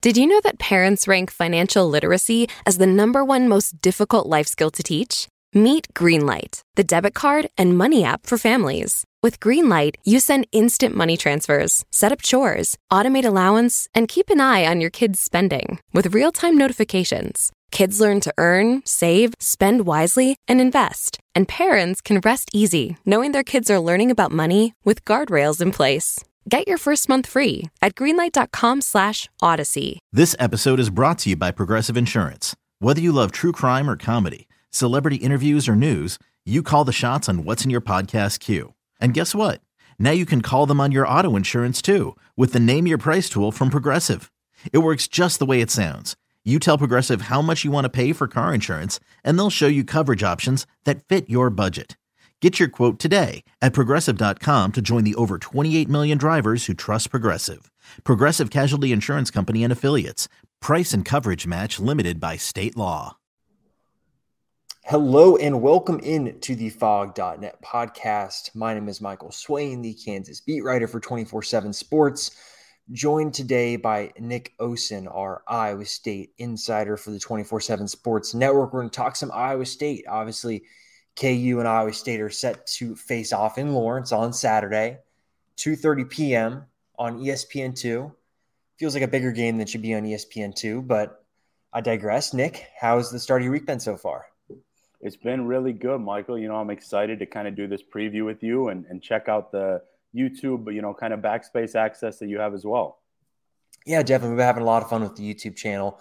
Did you know that parents rank financial literacy as the #1 most difficult life skill to teach? Meet Greenlight, the debit card and money app for families. With Greenlight, you send instant money transfers, set up chores, automate allowance, and keep an eye on your kids' spending with real-time notifications. Kids learn to earn, save, spend wisely, and invest. And parents can rest easy knowing their kids are learning about money with guardrails in place. Get your first month free at greenlight.com/Odyssey. This episode is brought to you by Progressive Insurance. Whether you love true crime or comedy, celebrity interviews or news, you call the shots on what's in your podcast queue. And guess what? Now you can call them on your auto insurance too with the Name Your Price tool from Progressive. It works just the way it sounds. You tell Progressive how much you want to pay for car insurance, and they'll show you coverage options that fit your budget. Get your quote today at Progressive.com to join the over 28 million drivers who trust Progressive. Progressive Casualty Insurance Company and Affiliates. Price and coverage match limited by state law. Hello and welcome in to the Fog.net podcast. My name is Michael Swain, the Kansas beat writer for 24/7 Sports, joined today by Nick Osen, our Iowa State insider for the 24/7 Sports Network. We're going to talk some Iowa State. Obviously, KU and Iowa State are set to face off in Lawrence on Saturday, 2:30 p.m. on ESPN2. Feels like a bigger game than should be on ESPN2, but I digress. Nick, how's the start of your week been so far? It's been really good, Michael. I'm excited to kind of do this preview with you and check out the YouTube, kind of backspace access that you have as well. Yeah, definitely. We've been having a lot of fun with the YouTube channel.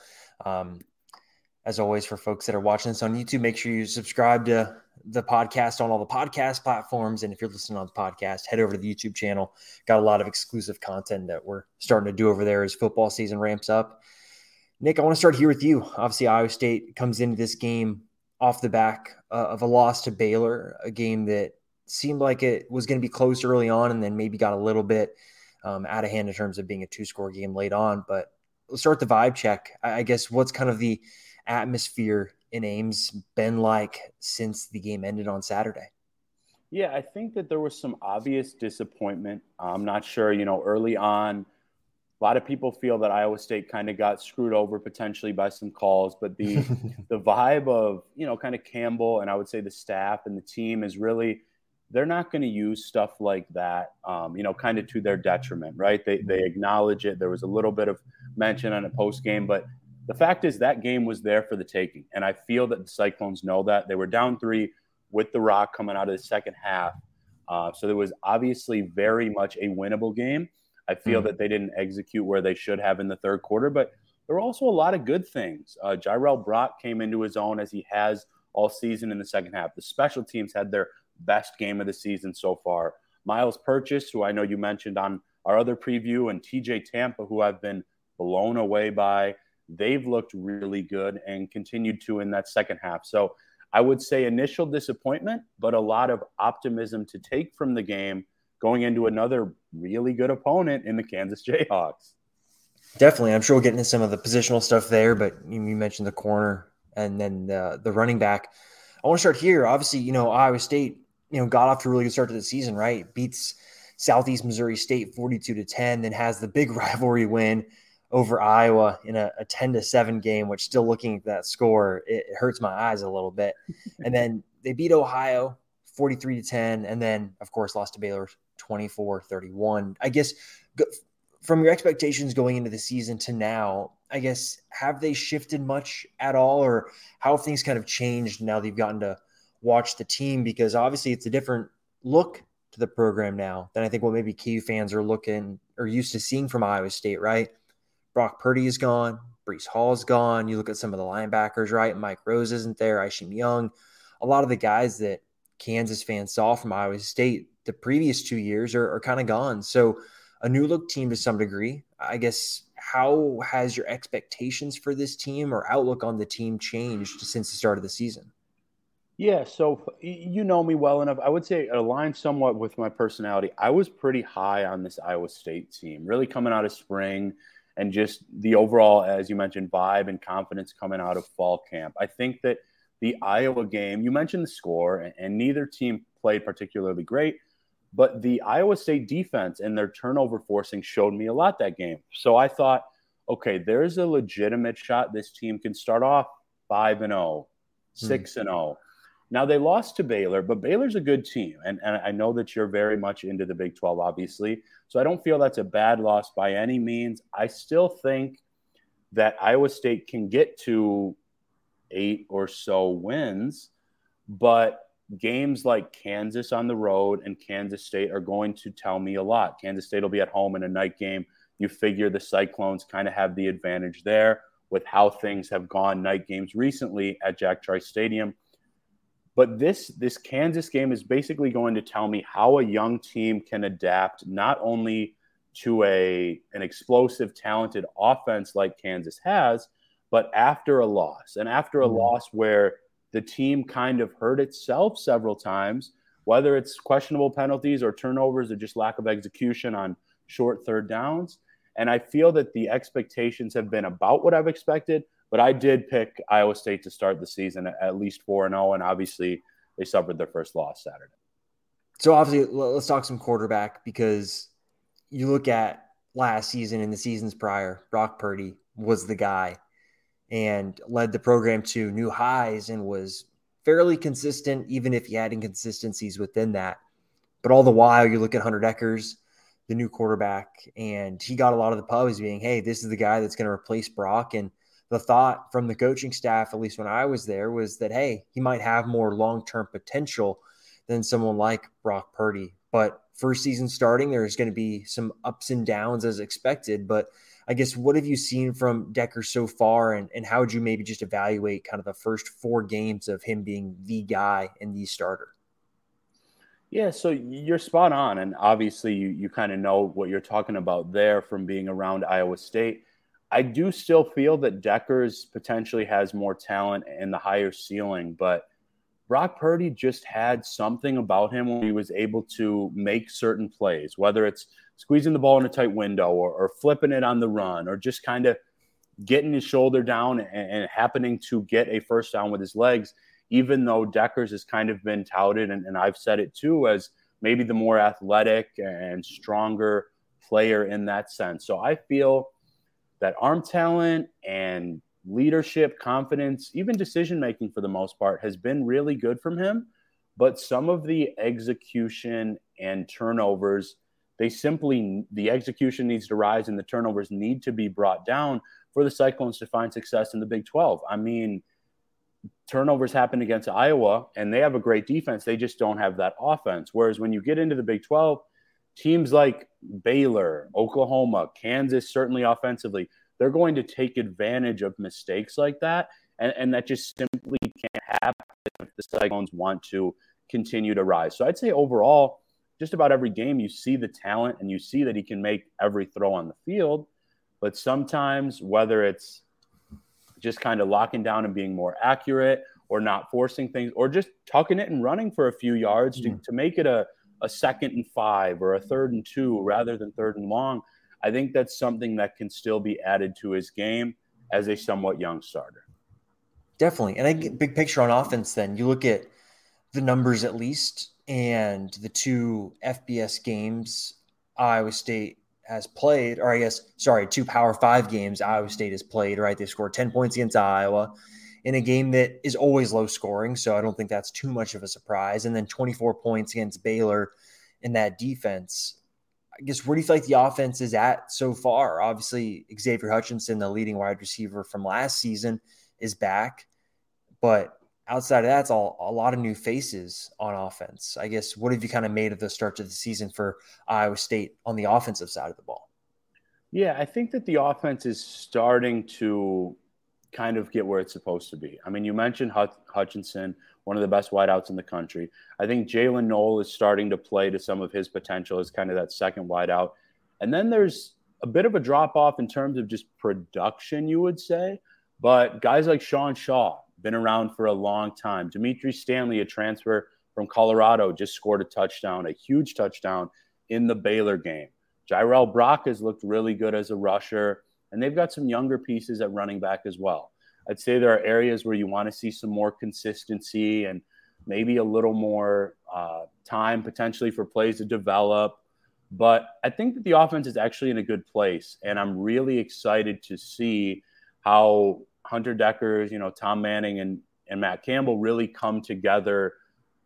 As always, for folks that are watching this on YouTube, make sure you subscribe to the podcast on all the podcast platforms. And if you're listening on the podcast, head over to the YouTube channel. Got a lot of exclusive content that we're starting to do over there as football season ramps up. Nick, I want to start here with you. Obviously, Iowa State comes into this game off the back of a loss to Baylor, a game that seemed like it was going to be close early on and then maybe got a little bit out of hand in terms of being a 2-score game late on. But let's start the vibe check. I guess what's kind of the atmosphere in Ames been like since the game ended on Saturday? Yeah, I think that there was some obvious disappointment. I'm not sure, early on, a lot of people feel that Iowa State kind of got screwed over potentially by some calls, but the vibe of, kind of Campbell and I would say the staff and the team is really, they're not going to use stuff like that, kind of to their detriment, right? They acknowledge it. There was a little bit of mention on a post game, but the fact is that game was there for the taking. And I feel that the Cyclones know that. They were down 3 with the rock coming out of the second half. So there was obviously very much a winnable game. I feel that they didn't execute where they should have in the third quarter, but there were also a lot of good things. Jirel Brock came into his own as he has all season in the second half. The special teams had their best game of the season so far. Miles Purchase, who I know you mentioned on our other preview, and TJ Tampa, who I've been blown away by. They've looked really good and continued to in that second half. So I would say initial disappointment, but a lot of optimism to take from the game going into another really good opponent in the Kansas Jayhawks. Definitely. I'm sure we'll get into some of the positional stuff there, but you mentioned the corner and then the running back. I want to start here. Obviously, Iowa State, got off to a really good start to the season, right? Beats Southeast Missouri State 42-10, then has the big rivalry win over Iowa in a 10-7 game, which still looking at that score, it hurts my eyes a little bit. And then they beat Ohio 43-10, and then, of course, lost to Baylor 24-31. I guess from your expectations going into the season to now, I guess, have they shifted much at all, or how have things kind of changed now that you've gotten to watch the team? Because obviously it's a different look to the program now than I think what maybe KU fans are looking or used to seeing from Iowa State, right? Brock Purdy is gone. Breece Hall is gone. You look at some of the linebackers, right? Mike Rose isn't there. Isham Young. A lot of the guys that Kansas fans saw from Iowa State the previous 2 years are kind of gone. So a new look team to some degree. I guess, how has your expectations for this team or outlook on the team changed since the start of the season? Yeah, so you know me well enough. I would say it aligns somewhat with my personality. I was pretty high on this Iowa State team, really coming out of spring. And just the overall, as you mentioned, vibe and confidence coming out of fall camp. I think that the Iowa game, you mentioned the score, and neither team played particularly great, but the Iowa State defense and their turnover forcing showed me a lot that game. So I thought, okay, there's a legitimate shot this team can start off 5-0, 6-0. Now, they lost to Baylor, but Baylor's a good team. And I know that you're very much into the Big 12, obviously. So I don't feel that's a bad loss by any means. I still think that Iowa State can get to 8 or so wins, but games like Kansas on the road and Kansas State are going to tell me a lot. Kansas State will be at home in a night game. You figure the Cyclones kind of have the advantage there with how things have gone night games recently at Jack Trice Stadium. But this Kansas game is basically going to tell me how a young team can adapt not only to an explosive, talented offense like Kansas has, but after a loss. And after a loss where the team kind of hurt itself several times, whether it's questionable penalties or turnovers or just lack of execution on short third downs. And I feel that the expectations have been about what I've expected, but I did pick Iowa State to start the season at least 4-0, and obviously they suffered their first loss Saturday. So obviously, let's talk some quarterback, because you look at last season and the seasons prior, Brock Purdy was the guy and led the program to new highs and was fairly consistent, even if he had inconsistencies within that. But all the while, you look at Hunter Dekkers, the new quarterback, and he got a lot of the pub as being, hey, this is the guy that's going to replace Brock. And the thought from the coaching staff, at least when I was there, was that, hey, he might have more long-term potential than someone like Brock Purdy. But first season starting, there's going to be some ups and downs as expected. But I guess, what have you seen from Dekkers so far, and how would you maybe just evaluate kind of the first 4 games of him being the guy and the starter? Yeah, so you're spot on. And obviously you kind of know what you're talking about there from being around Iowa State. I do still feel that Dekkers potentially has more talent and the higher ceiling, but Brock Purdy just had something about him when he was able to make certain plays, whether it's squeezing the ball in a tight window or flipping it on the run or just kind of getting his shoulder down and happening to get a first down with his legs, even though Dekkers has kind of been touted, and I've said it too, as maybe the more athletic and stronger player in that sense. So I feel that arm talent and leadership, confidence, even decision-making for the most part has been really good from him. But some of the execution and turnovers, the execution needs to rise and the turnovers need to be brought down for the Cyclones to find success in the Big 12. I mean, turnovers happen against Iowa and they have a great defense. They just don't have that offense. Whereas when you get into the Big 12, teams like Baylor, Oklahoma, Kansas, certainly offensively, they're going to take advantage of mistakes like that. And that just simply can't happen if the Cyclones want to continue to rise. So I'd say overall, just about every game, you see the talent and you see that he can make every throw on the field. But sometimes, whether it's just kind of locking down and being more accurate or not forcing things or just tucking it and running for a few yards to make it a 2nd and 5 or a 3rd and 2 rather than 3rd and long, I think that's something that can still be added to his game as a somewhat young starter. Definitely. And I get big picture on offense then. You look at the numbers at least, and the 2 FBS games Iowa State has played, or 2 Power 5 games Iowa State has played, right? They scored 10 points against Iowa in a game that is always low scoring, so I don't think that's too much of a surprise. And then 24 points against Baylor in that defense. I guess, where do you feel like the offense is at so far? Obviously, Xavier Hutchinson, the leading wide receiver from last season, is back. But outside of that, it's a lot of new faces on offense. I guess, what have you kind of made of the start to the season for Iowa State on the offensive side of the ball? Yeah, I think that the offense is starting to kind of get where it's supposed to be. I mean, you mentioned Hutchinson, one of the best wideouts in the country. I think Jalen Knoll is starting to play to some of his potential as kind of that second wideout. And then there's a bit of a drop-off in terms of just production, you would say. But guys like Sean Shaw, been around for a long time. Dimitri Stanley, a transfer from Colorado, just scored a touchdown, a huge touchdown in the Baylor game. Jirel Brock has looked really good as a rusher, and they've got some younger pieces at running back as well. I'd say there are areas where you want to see some more consistency and maybe a little more time potentially for plays to develop. But I think that the offense is actually in a good place, and I'm really excited to see how Hunter Dekkers, Tom Manning and Matt Campbell really come together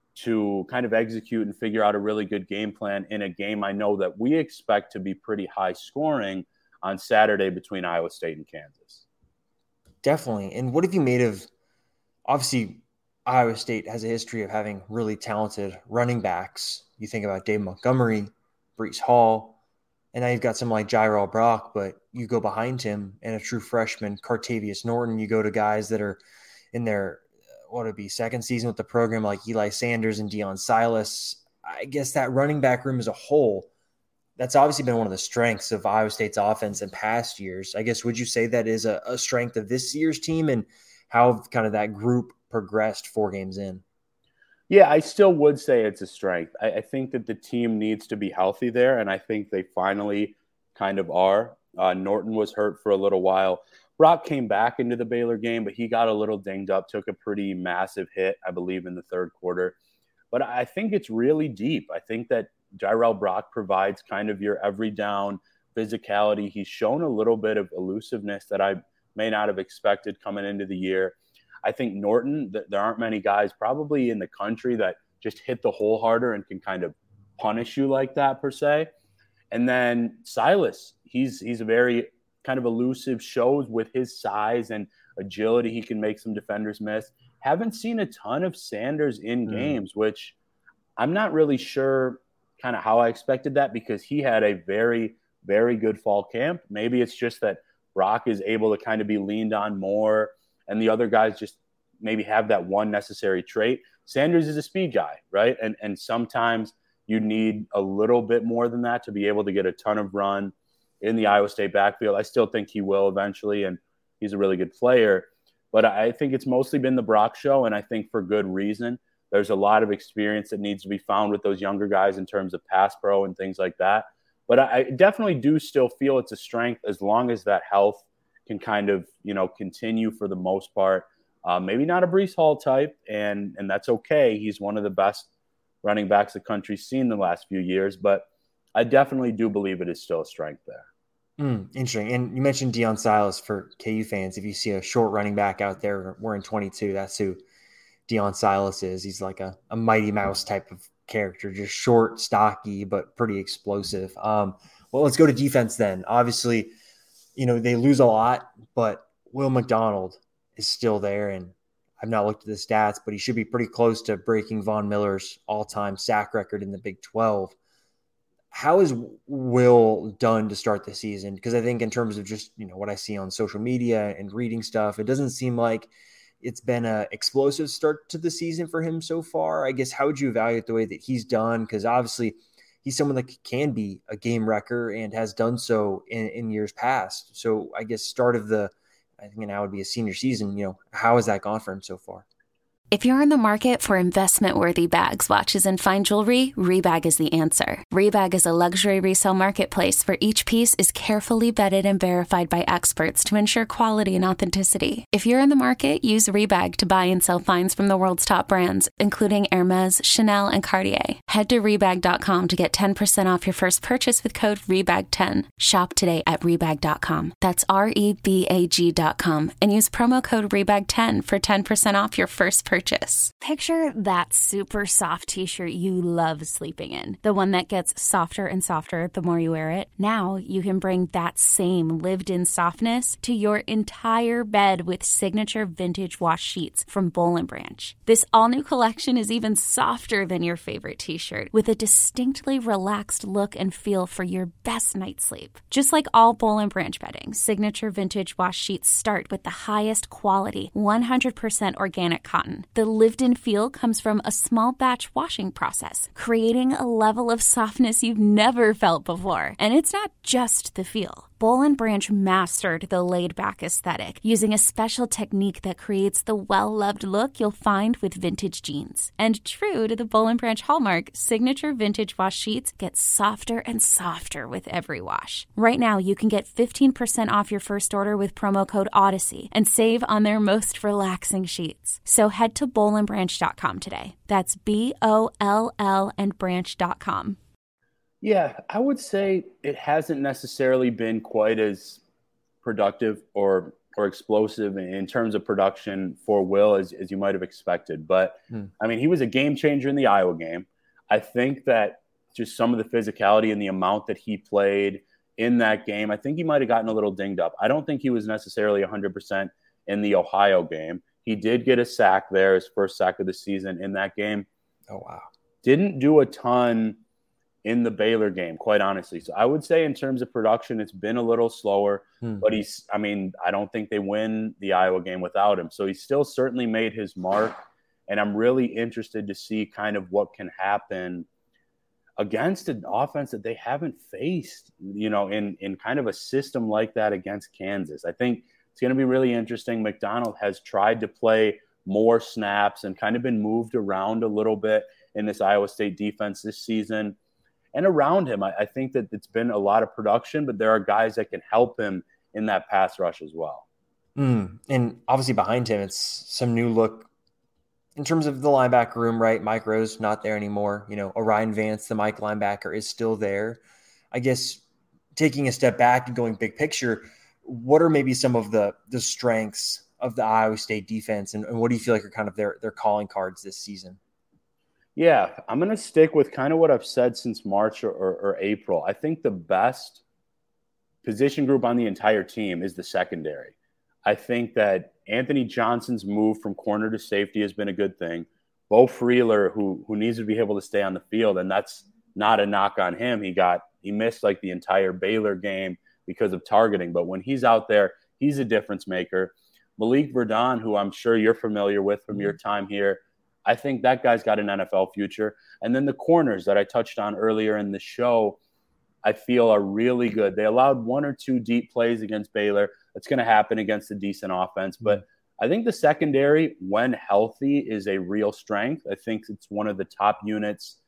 to kind of execute and figure out a really good game plan in a game I know that we expect to be pretty high scoring on Saturday between Iowa State and Kansas. Definitely. And what have you made of, obviously, Iowa State has a history of having really talented running backs. You think about Dave Montgomery, Breece Hall, and now you've got someone like Jairell Brock, but you go behind him and a true freshman, Cartavius Norton. You go to guys that are in their, second season with the program, like Eli Sanders and Deion Silas. I guess that running back room as a whole, that's obviously been one of the strengths of Iowa State's offense in past years. I guess, would you say that is a strength of this year's team, and how kind of that group progressed 4 games in? Yeah, I still would say it's a strength. I think that the team needs to be healthy there, and I think they finally kind of are. Norton was hurt for a little while. Brock came back into the Baylor game, but he got a little dinged up, took a pretty massive hit, I believe, in the third quarter. But I think it's really deep. I think that Jairell Brock provides kind of your every down physicality. He's shown a little bit of elusiveness that I may not have expected coming into the year. I think Norton, there aren't many guys probably in the country that just hit the hole harder and can kind of punish you like that per se. And then Silas, he's a very kind of elusive, shows with his size and agility he can make some defenders miss. Haven't seen a ton of Sanders in games, which I'm not really sure kind of how I expected that, because he had a very, very good fall camp. Maybe it's just that Brock is able to kind of be leaned on more, and the other guys just maybe have that one necessary trait. Sanders is a speed guy, right? And sometimes you need a little bit more than that to be able to get a ton of run in the Iowa State backfield. I still think he will eventually, and he's a really good player. But I think it's mostly been the Brock show, and I think for good reason. There's a lot of experience that needs to be found with those younger guys in terms of pass pro and things like that. But I definitely do still feel it's a strength as long as that health can kind of, continue for the most part. Maybe not a Breece Hall type, and that's okay. He's one of the best running backs the country's seen the last few years, but I definitely do believe it is still a strength there. Interesting. And you mentioned Deion Silas. For KU fans, if you see a short running back out there wearing 22, that's who Deion Silas is. He's like a Mighty Mouse type of character, just short, stocky, but pretty explosive. Well, let's go to defense then. Obviously, they lose a lot, but Will McDonald is still there, and I've not looked at the stats, but he should be pretty close to breaking Von Miller's all-time sack record in the Big 12. How is Will done to start the season? Because I think in terms of just, what I see on social media and reading stuff, it doesn't seem like it's been an explosive start to the season for him so far. I guess, how would you evaluate the way that he's done? Because obviously he's someone that can be a game wrecker and has done so in years past. So I guess I think now would be a senior season. How has that gone for him so far? If you're in the market for investment-worthy bags, watches, and fine jewelry, Rebag is the answer. Rebag is a luxury resale marketplace where each piece is carefully vetted and verified by experts to ensure quality and authenticity. If you're in the market, use Rebag to buy and sell finds from the world's top brands, including Hermes, Chanel, and Cartier. Head to Rebag.com to get 10% off your first purchase with code REBAG10. Shop today at Rebag.com. That's REBAG.com. And use promo code REBAG10 for 10% off your first purchase. Picture that super soft t-shirt you love sleeping in. The one that gets softer and softer the more you wear it. Now you can bring that same lived-in softness to your entire bed with signature vintage wash sheets from Boll & Branch. This all-new collection is even softer than your favorite t-shirt, with a distinctly relaxed look and feel for your best night's sleep. Just like all Boll & Branch bedding, signature vintage wash sheets start with the highest quality, 100% organic cotton. The lived-in feel comes from a small batch washing process, creating a level of softness you've never felt before. And it's not just the feel. Boll & Branch mastered the laid-back aesthetic using a special technique that creates the well-loved look you'll find with vintage jeans. And true to the Boll & Branch hallmark, signature vintage wash sheets get softer and softer with every wash. Right now, you can get 15% off your first order with promo code Odyssey and save on their most relaxing sheets. So head to bollandbranch.com today. That's BOLL and branch.com. Yeah, I would say it hasn't necessarily been quite as productive or explosive in terms of production for Will as you might have expected. But I mean, he was a game changer in the Iowa game. I think that just some of the physicality and the amount that he played in that game, I think he might have gotten a little dinged up. I don't think he was necessarily 100% in the Ohio game. He did get a sack there, his first sack of the season in that game. Oh, wow. Didn't do a ton in the Baylor game, quite honestly. So I would say in terms of production, it's been a little slower, but I don't think they win the Iowa game without him. So he still certainly made his mark. And I'm really interested to see kind of what can happen against an offense that they haven't faced, in kind of a system like that against Kansas. I think it's going to be really interesting. McDonald has tried to play more snaps and kind of been moved around a little bit in this Iowa State defense this season. And around him, I think that it's been a lot of production, but there are guys that can help him in that pass rush as well. And obviously behind him, it's some new look in terms of the linebacker room, right? Mike Rose not there anymore. Orion Vance, the Mike linebacker, is still there. I guess taking a step back and going big picture, what are maybe some of the strengths of the Iowa State defense, and what do you feel like are kind of their calling cards this season? Yeah, I'm going to stick with kind of what I've said since March or April. I think the best position group on the entire team is the secondary. I think that Anthony Johnson's move from corner to safety has been a good thing. Beau Freyler, who needs to be able to stay on the field, and that's not a knock on him. He missed like the entire Baylor game because of targeting, but when he's out there, he's a difference maker. Malik Verdon, who I'm sure you're familiar with from your time here, I think that guy's got an NFL future. And then the corners that I touched on earlier in the show, I feel are really good. They allowed one or two deep plays against Baylor. That's going to happen against a decent offense. But I think the secondary, when healthy, is a real strength. I think it's one of the top units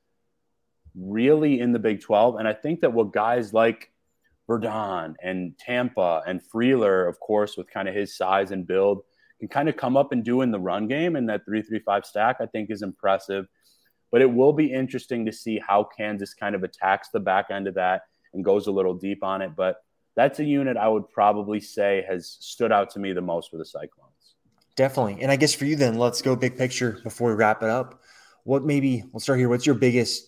really in the Big 12. And I think that what guys like Verdon and Tampa and Freyler, of course, with kind of his size and build, can kind of come up and do in the run game, and that 3-3-5 stack, I think, is impressive. But it will be interesting to see how Kansas kind of attacks the back end of that and goes a little deep on it. But that's a unit I would probably say has stood out to me the most for the Cyclones. Definitely. And I guess for you then, let's go big picture before we wrap it up. We'll start here. What's your biggest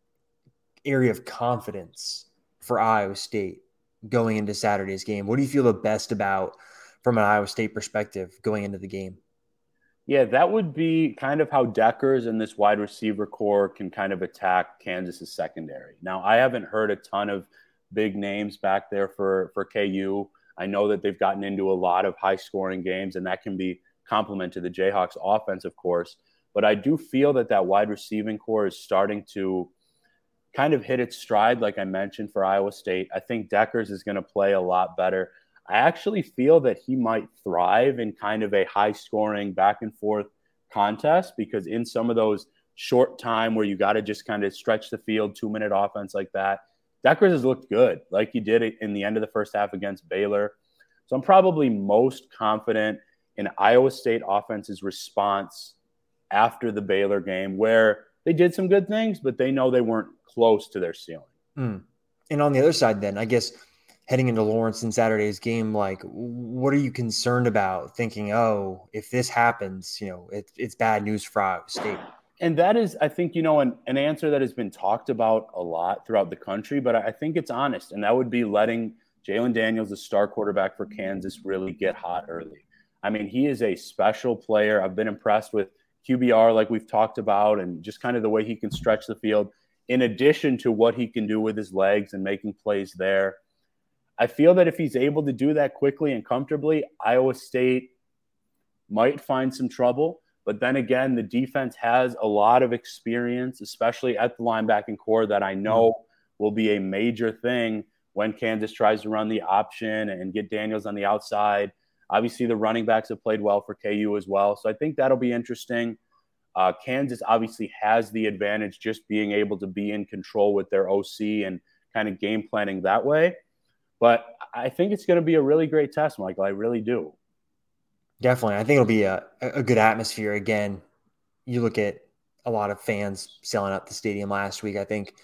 area of confidence for Iowa State going into Saturday's game? What do you feel the best about from an Iowa State perspective going into the game? Yeah, that would be kind of how Deckers and this wide receiver core can kind of attack Kansas's secondary. Now, I haven't heard a ton of big names back there for KU. I know that they've gotten into a lot of high-scoring games, and that can be complement to the Jayhawks offense, of course. But I do feel that wide receiving core is starting to kind of hit its stride, like I mentioned, for Iowa State. I think Deckers is going to play a lot better. I actually feel that he might thrive in kind of a high-scoring back-and-forth contest, because in some of those short time where you got to just kind of stretch the field, 2-minute offense like that, Deckers has looked good, like he did in the end of the first half against Baylor. So I'm probably most confident in Iowa State offense's response after the Baylor game, where they did some good things, but they know they weren't close to their ceiling. And on the other side then, I guess – heading into Lawrence in Saturday's game, like, what are you concerned about thinking, if this happens, it's bad news for Iowa State? And that is, I think, an answer that has been talked about a lot throughout the country, but I think it's honest. And that would be letting Jalen Daniels, the star quarterback for Kansas, really get hot early. I mean, he is a special player. I've been impressed with QBR, like we've talked about, and just kind of the way he can stretch the field, in addition to what he can do with his legs and making plays there. I feel that if he's able to do that quickly and comfortably, Iowa State might find some trouble. But then again, the defense has a lot of experience, especially at the linebacking core, that I know will be a major thing when Kansas tries to run the option and get Daniels on the outside. Obviously, the running backs have played well for KU as well. So I think that'll be interesting. Kansas obviously has the advantage just being able to be in control with their OC and kind of game planning that way. But I think it's going to be a really great test, Michael. I really do. Definitely. I think it'll be a good atmosphere. Again, you look at a lot of fans selling out the stadium last week. I think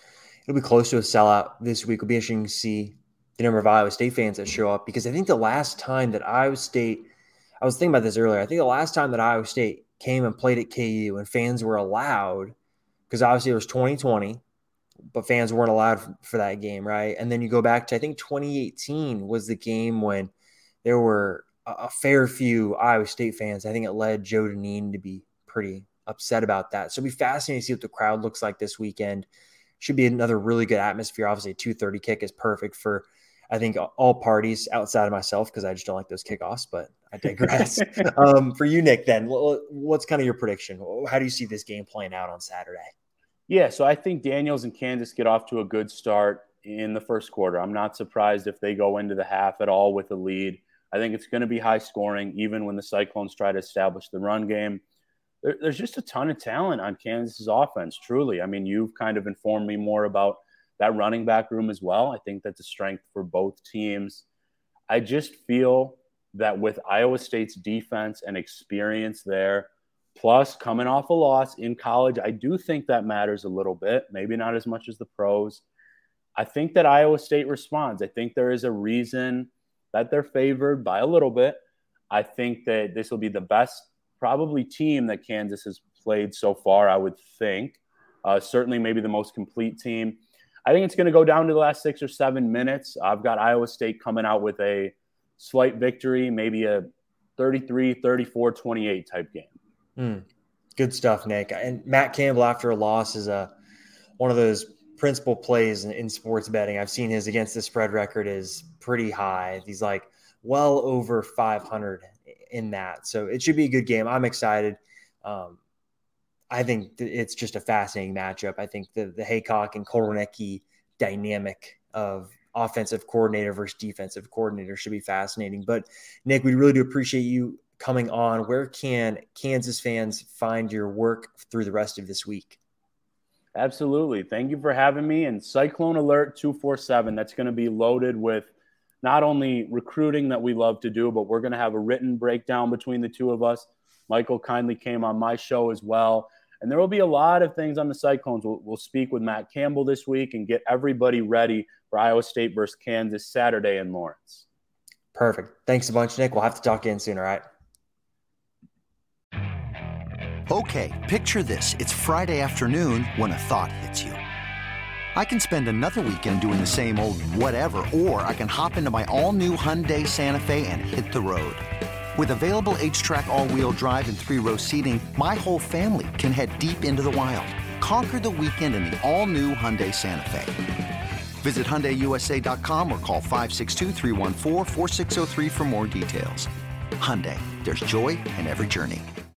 it'll be close to a sellout this week. It'll be interesting to see the number of Iowa State fans that show up, because I think the last time that Iowa State, I was thinking about this earlier, I think the last time that Iowa State came and played at KU and fans were allowed, because obviously it was 2020, but fans weren't allowed for that game, right? And then you go back to, I think 2018 was the game when there were a fair few Iowa State fans. I think it led Joe Dineen to be pretty upset about that. So it'll be fascinating to see what the crowd looks like this weekend. Should be another really good atmosphere. Obviously, a 2:30 kick is perfect for, I think, all parties outside of myself, because I just don't like those kickoffs, but I digress. For you, Nick, then, what's kind of your prediction? How do you see this game playing out on Saturday? Yeah, so I think Daniels and Kansas get off to a good start in the first quarter. I'm not surprised if they go into the half at all with a lead. I think it's going to be high scoring, even when the Cyclones try to establish the run game. There's just a ton of talent on Kansas's offense, truly. I mean, you've kind of informed me more about that running back room as well. I think that's a strength for both teams. I just feel that with Iowa State's defense and experience there, plus coming off a loss in college, I do think that matters a little bit, maybe not as much as the pros. I think that Iowa State responds. I think there is a reason that they're favored by a little bit. I think that this will be the best probably team that Kansas has played so far, I would think. Certainly maybe the most complete team. I think it's going to go down to the last 6 or 7 minutes. I've got Iowa State coming out with a slight victory, maybe a 33, 34, 28 type game. Good stuff, Nick. And Matt Campbell, after a loss, is one of those principal plays in sports betting. I've seen his against the spread record is pretty high. He's like well over 500 in that. So it should be a good game. I'm excited. I think it's just a fascinating matchup. I think the Haycock and Kotelnicki dynamic of offensive coordinator versus defensive coordinator should be fascinating. But Nick, we really do appreciate you coming on. Where can Kansas fans find your work through the rest of this week? Absolutely. Thank you for having me. And Cyclone Alert 247, that's going to be loaded with not only recruiting that we love to do, but we're going to have a written breakdown between the two of us. Michael kindly came on my show as well. And there will be a lot of things on the Cyclones. We'll speak with Matt Campbell this week and get everybody ready for Iowa State versus Kansas Saturday in Lawrence. Perfect. Thanks a bunch, Nick. We'll have to talk again soon, all right? Okay, picture this. It's Friday afternoon when a thought hits you. I can spend another weekend doing the same old whatever, or I can hop into my all-new Hyundai Santa Fe and hit the road. With available H-Track all-wheel drive and 3-row seating, my whole family can head deep into the wild. Conquer the weekend in the all-new Hyundai Santa Fe. Visit HyundaiUSA.com or call 562-314-4603 for more details. Hyundai, there's joy in every journey.